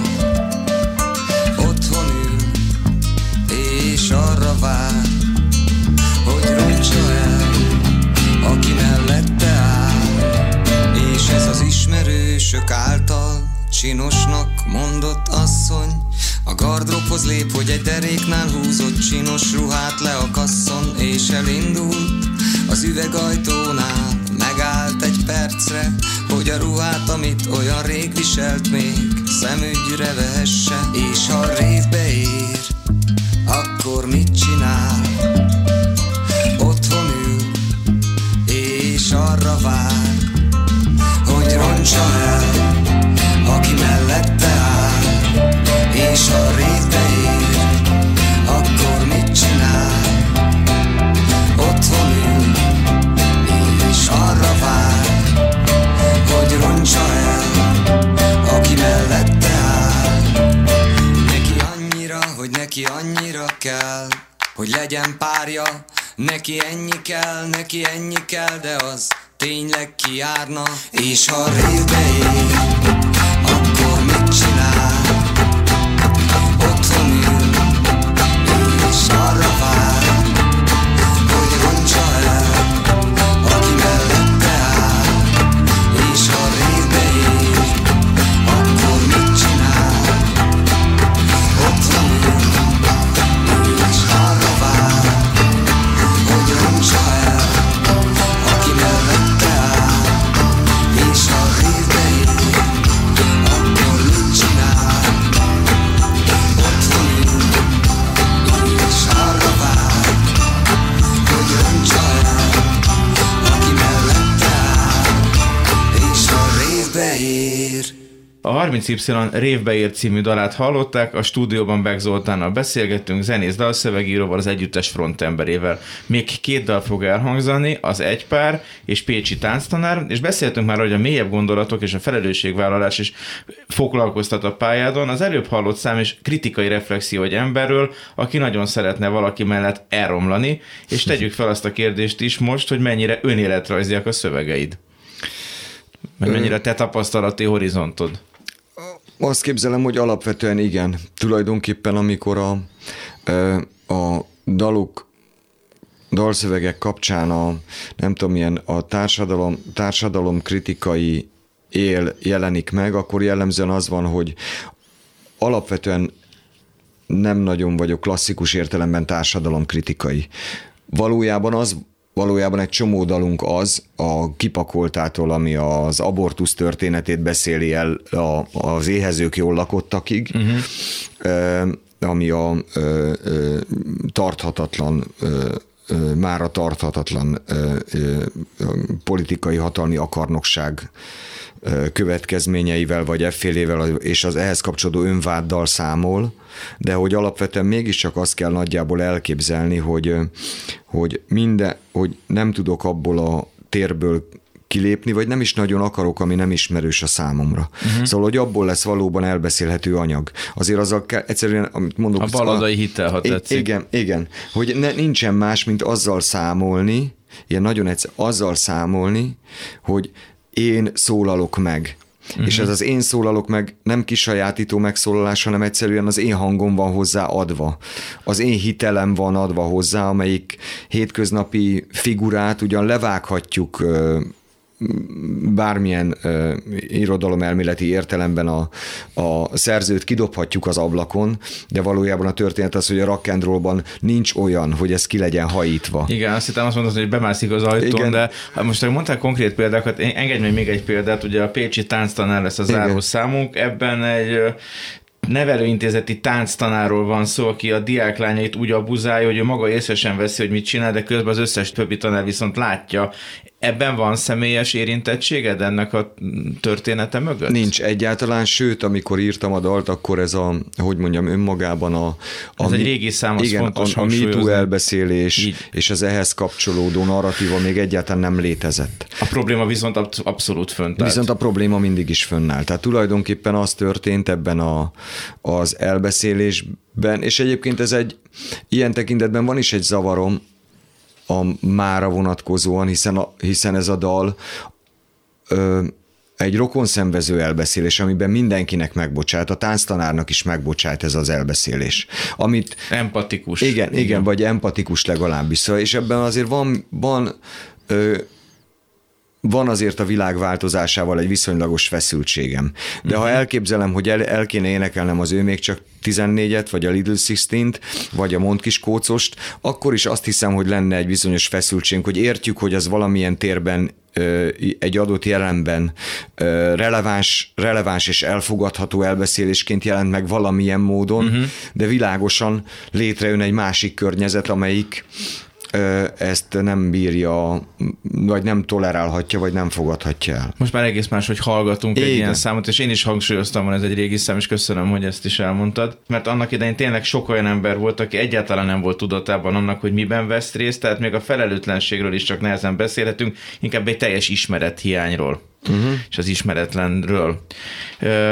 Otthon ül, és arra vár, hogy roncsa el, aki mellette áll. És ez az ismerősök által csinosnak mondott asszony a gardróbhoz lép, hogy egy deréknál húzott csinos ruhát leakasszon, és elindult az üvegajtónál. Megállt egy percre, hogy a ruhát, amit olyan rég viselt, még szemügyre vehesse. És ha révbe ér, akkor mit csinál? Otthon ül, és arra vár, hogy roncsa el, aki mellette áll. És ha révbe ér, akkor mit csinál? kell, hogy legyen párja. Neki ennyi kell, de az tényleg kijárna. És ha révbe ér, akkor mit csinál? Otthon ül, és arra vár, hogy roncsa el, aki mellette áll. És ha révbe ér, akkor mit csinál? Otthon ül, és arra vár, hogy roncsa el, aki mellette áll. És ha révbe ér, akkor mit csinál? Otthon ül, és arra vár, hogy roncsa el, aki mellette áll. És ha révbe ér. A 30Y Révbe ér című dalát hallották, a stúdióban Beck Zoltánnal beszélgettünk, zenész, dalszövegíróval, az együttes frontemberével. Még 2 dal fog elhangzani, az Egypár és Pécsi tánctanár, és beszéltünk már, hogy a mélyebb gondolatok és a felelősségvállalás is foglalkoztat a pályádon. Az előbb hallott szám és kritikai reflexió egy emberről, aki nagyon szeretne valaki mellett elromlani, és tegyük fel azt a kérdést is most, hogy mennyire önéletrajziak a szövegeid. Mert mennyire te tapasztalati horizontod? Azt képzelem, hogy alapvetően igen. Tulajdonképpen amikor a dalszövegek kapcsán a társadalom kritikai él jelenik meg, akkor jellemzően az van, hogy alapvetően nem nagyon vagyok klasszikus értelemben társadalomkritikai. Valójában egy csomó dalunk az, a Kipakoltától, ami az abortusz történetét beszéli el az éhezők jól lakottakig, ami a mára tarthatatlan politikai hatalmi akarnokság következményeivel, vagy effélével, és az ehhez kapcsolódó önváddal számol, de hogy alapvetően mégiscsak azt kell nagyjából elképzelni, hogy nem tudok abból a térből kilépni, vagy nem is nagyon akarok, ami nem ismerős a számomra. Szóval, hogy abból lesz valóban elbeszélhető anyag. Azért azzal kell, egyszerűen, amit mondok... A baladai hitel, ha tetszik. Igen. Hogy nincsen más, mint azzal számolni, ilyen nagyon egyszer, azzal számolni, hogy én szólalok meg. És ez az én szólalok meg nem kisajátító megszólalás, hanem egyszerűen az én hangom van hozzá adva. Az én hitelem van adva hozzá, amelyik hétköznapi figurát ugyan levághatjuk bármilyen irodalomelméleti értelemben a szerzőt kidobhatjuk az ablakon, de valójában a történet az, hogy a rock and rollban nincs olyan, hogy ez ki legyen hajítva. Igen, azt mondod, hogy bemászik az ajtón, igen. De most mondtál konkrét példákat, engedj meg még egy példát, ugye a Pécsi tánctanár lesz a záró számunk, ebben egy nevelőintézeti tánctanáról van szó, aki a diáklányait úgy abuzálja, hogy ő maga észre sem veszi, hogy mit csinál, de közben az összes többi tanár viszont látja. Ebben van személyes érintettséged ennek a története mögött? Nincs egyáltalán, sőt, amikor írtam a dalt, akkor ez önmagában ez egy régi szám, az fontos a MeToo elbeszélés és az ehhez kapcsolódó narratíva még egyáltalán nem létezett. A probléma viszont abszolút föntállt. Viszont a probléma mindig is fönnáll. Tehát tulajdonképpen az történt ebben az elbeszélésben, és egyébként ilyen tekintetben van is egy zavarom, a mára vonatkozóan, hiszen ez a dal egy rokonszenvező elbeszélés, amiben mindenkinek megbocsát, a tánctanárnak is megbocsát ez az elbeszélés. Amit empatikus. Igen, vagy empatikus legalábbis. Szóval, és ebben azért van azért a világ változásával egy viszonylagos feszültségem. De ha elképzelem, hogy el kéne énekelnem az Ő még csak 14-et, vagy a Little Sixteent, vagy a Mond kis kócost, akkor is azt hiszem, hogy lenne egy bizonyos feszültség, hogy értjük, hogy az valamilyen térben, egy adott jelenben releváns és elfogadható elbeszélésként jelent meg valamilyen módon, de világosan létrejön egy másik környezet, amelyik ezt nem bírja, vagy nem tolerálhatja, vagy nem fogadhatja el. Most már egész más, hogy hallgatunk egy ilyen számot, és én is hangsúlyoztam, hogy ez egy régi szám, és köszönöm, hogy ezt is elmondtad. Mert annak idején tényleg sok olyan ember volt, aki egyáltalán nem volt tudatában annak, hogy miben vesz részt, tehát még a felelőtlenségről is csak nehezen beszélhetünk, inkább egy teljes ismerethiányról, és az ismeretlenről.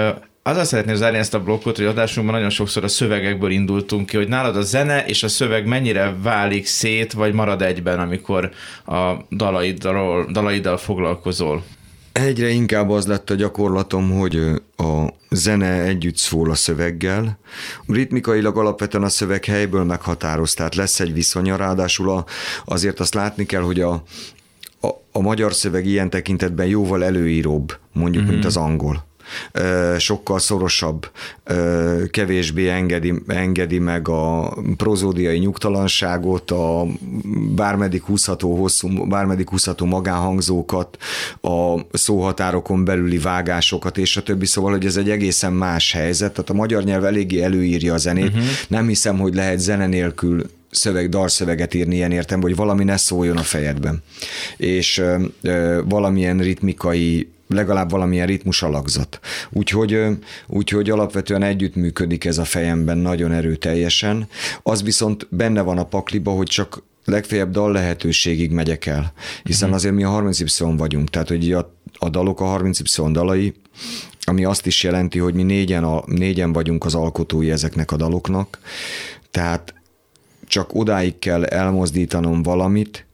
Azzal szeretném zárni ezt a blokkot, hogy adásunkban nagyon sokszor a szövegekből indultunk ki, hogy nálad a zene és a szöveg mennyire válik szét, vagy marad egyben, amikor a dalaiddal foglalkozol? Egyre inkább az lett a gyakorlatom, hogy a zene együtt szól a szöveggel. Ritmikailag alapvetően a szöveg helyből meghatároz, tehát lesz egy viszonya, ráadásul azért azt látni kell, hogy a magyar szöveg ilyen tekintetben jóval előíróbb, mondjuk, mint az angol. Sokkal szorosabb, kevésbé engedi meg a prozódiai nyugtalanságot, a bármeddig húzható magánhangzókat, a szóhatárokon belüli vágásokat, és a többi, szóval, hogy ez egy egészen más helyzet. Tehát a magyar nyelv eléggé előírja a zenét. Nem hiszem, hogy lehet zene nélkül dalszöveget írni ilyen értelemben, hogy valami ne szóljon a fejedben. És valamilyen ritmikai, legalább valamilyen ritmus alakzat. Úgyhogy alapvetően együttműködik ez a fejemben nagyon erőteljesen. Az viszont benne van a pakliba, hogy csak legfeljebb dal lehetőségig megyek el. Hiszen azért mi a 30Y vagyunk, tehát hogy a dalok a 30Y dalai, ami azt is jelenti, hogy mi négyen vagyunk az alkotói ezeknek a daloknak, tehát csak odáig kell elmozdítanom valamit,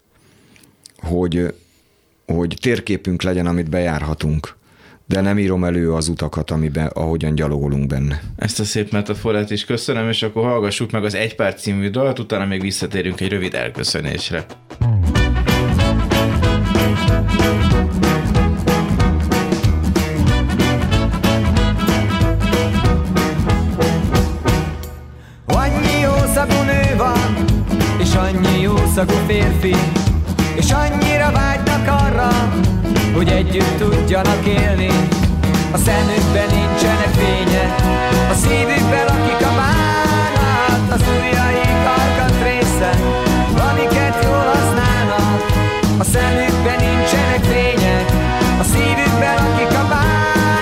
hogy térképünk legyen, amit bejárhatunk, de nem írom elő az utakat, ahogyan gyalogolunk benne. Ezt a szép metaforát is köszönöm, és akkor hallgassuk meg az Egy perc című dalt, utána még visszatérünk egy rövid elköszönésre. Annyi jószagú nő van, és annyi jószagú férfi, és annyira vágynak arra, hogy együtt tudjanak élni. A szemükben nincsenek fények, a szívükben lakik a bánat, az ujjaik alkatrészek, amiket jól használnak. A szemükben nincsenek fények, a szívükben lakik a bánat.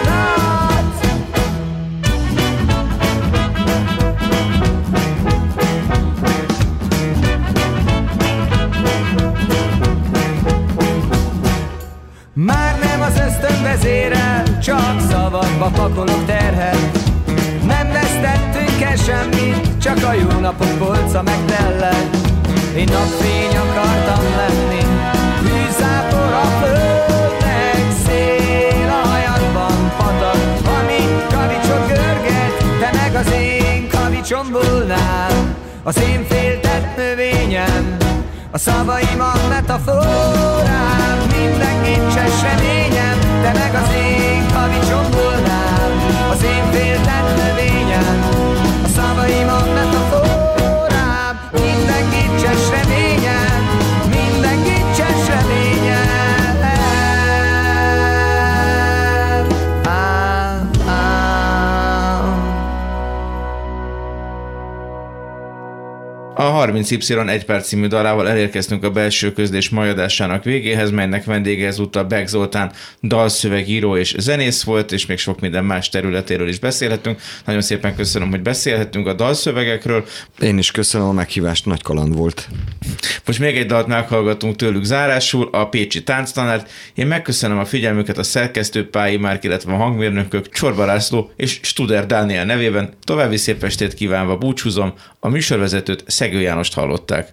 Már nem az ösztön vezérel, csak szavakba pakolok terhet. Nem vesztettünk el semmit, csak a jó napok polca megtellett. Én napfény akartam lenni, hűzápor a földnek, szél a hajadban patak, ami kavicsot görget, te meg az én kavicsom volnál, az én féltett növényem. A szavaim a metaforám, minden kincses reményem, te meg az én kavicsom volnál, az én féltett növényem. A szavaim a metaforám, minden kincses reményem, minden kincses reményem. A 30Y Egy perc című dalával elérkeztünk a belső közlés mai adásának végéhez, melynek vendége ezúttal Beck Zoltán dalszövegíró és zenész volt, és még sok minden más területéről is beszélhetünk. Nagyon szépen köszönöm, hogy beszélhettünk a dalszövegekről. Én is köszönöm a meghívást, nagy kaland volt. Most még egy dalt meghallgatunk tőlük zárásul, a Pécsi Tánctanárt. Én megköszönöm a figyelmüket a szerkesztő Pályi Márk, illetve a hangmérnökök Csorba László és Studer Dániel nevében. További szép estét kívánva búcsúzom, a műsorvezetőt Szegő Jánost hallották.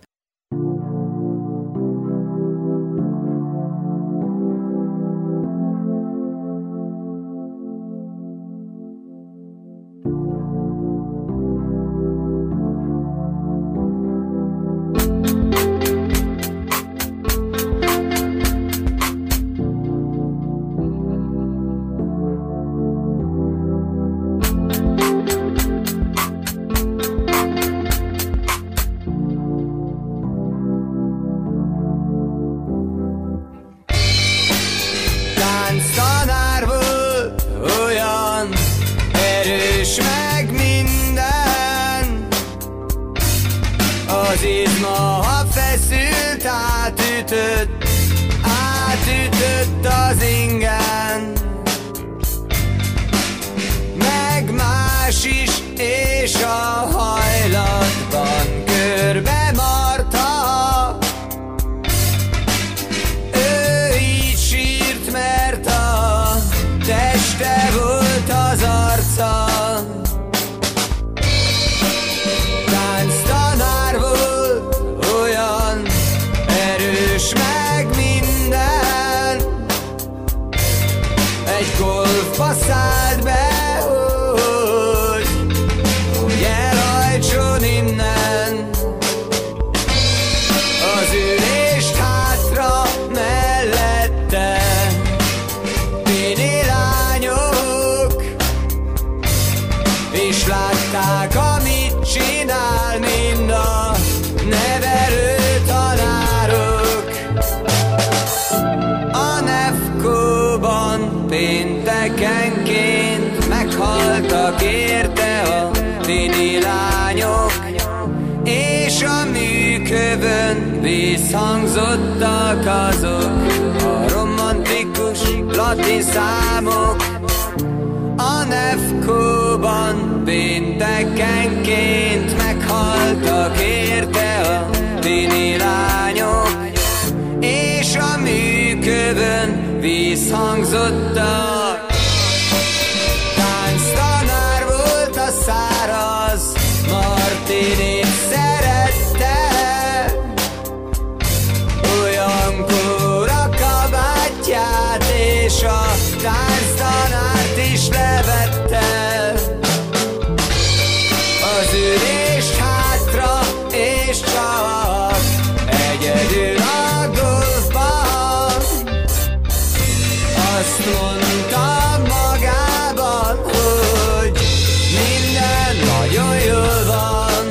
Átütött az ingen, meg más is, és a hajlatban körbe marta. Ő így sírt, mert a teste volt az arca. házba szállt be, hogy elhajtson innen. Az ülést hátra mellette tini lányok, és látták, amit csinál mind a nevelő tanárok. A Nefkóban péntekenként meghaltak érte a tini lányok, és a műkövön visszhangzottak azok a romantikus latin számok. A Nefkóban péntekenként meghaltak érte a tini lányok, és a műkövön visszhangzottak. Tánctanár volt a száraz, Martinit szerette, olyankor a kabátját és a tánctanárt is levette. Az ülést hátra és csak egyedül a golfban azt mondta magában, hogy minden nagyon jól van.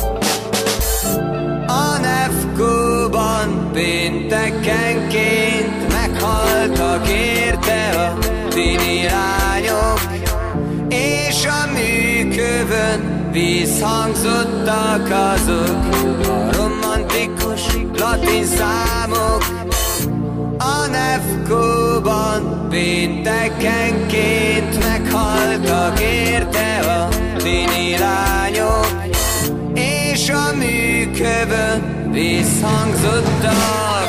A Nefkóban péntekenként meghaltak érte a tini lányok, és a műkövön visszhangzottak azok a romantikus latin számok. A Nefkóban péntekenként meghaltak érte a tini lányok, és a műkövön visszhangzottak.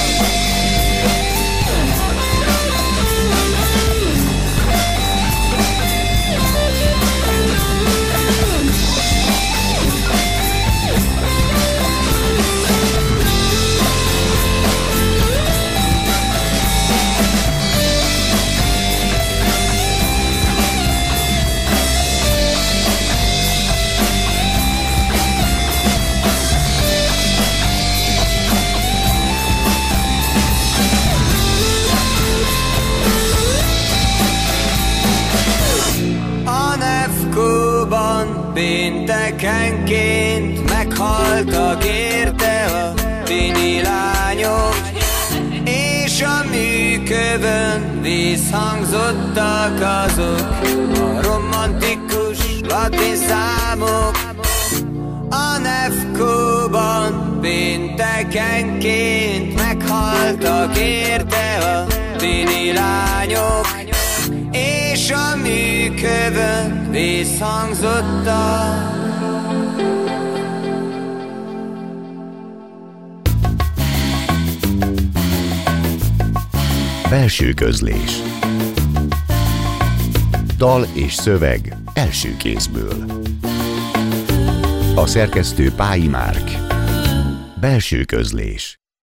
Péntekenként meghaltak érte a tini lányok, és a műkövön visszhangzottak azok a romantikus latin számok. A Nefkóban péntekenként meghaltak érte a tini lányok, és a műkövön visszhangzottak. Belső közlés. Dal és szöveg első kézből. A szerkesztő Pályi Márk. Belső közlés.